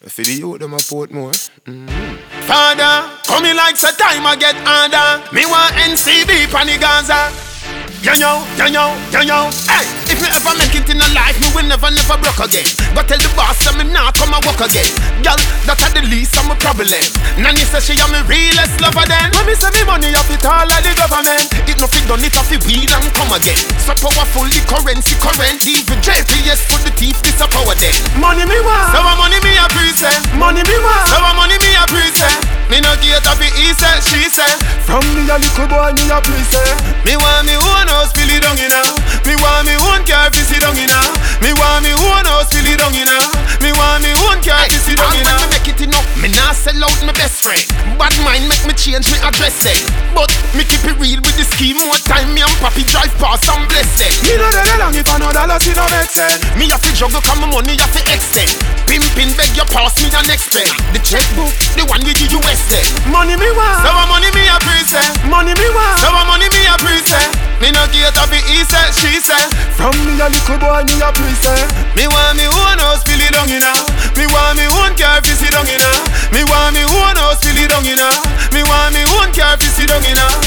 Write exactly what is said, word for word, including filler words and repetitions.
For the youth, them a Portmore. Mm-hmm. Father, coming like so time I get harder. Me want N C B pan the Gaza. Yo yo, yo yo, yo yo. Hey, if me ever make it in a life, me will never, never broke again. Go tell the boss that me not come and walk again. Girl, that's at the least of my problem. Nanny says she am my realest lover then. When me say me money off it all of the government, it no fit done it off it weed and come again. So powerful the currency current. Even J P S for the thief, this a power then. Money me want, so money me a present. Money me want, so money me a present. Me no get off it, he said, she said. From me a little boy, me a present. Me want me own house, feel it down in now. Me want me own car, feel it down in now. Me want me own house, feel it down in now. Me want me own car, feel it down in now. Me make it enough, me nah sell out my best friend. Bad mind make me change me address it. But me keep it real with the scheme. More time me and papi drive past and bless it. Me know that long if I know that loss it don't make sense. Me have to juggle come my money have to extend. Pimpin' beg you pass me the next pen. The checkbook, the one we give you West. Money me want, so money me a present. Money me want, so money me a present. Me no get off it, he said, she said. From me a little boy, me a present. Me want me own house, feel it down in now. Me want me own car, feel it down in now. Me want me own house, feel it down in now. Me want me own car, feel it down in now.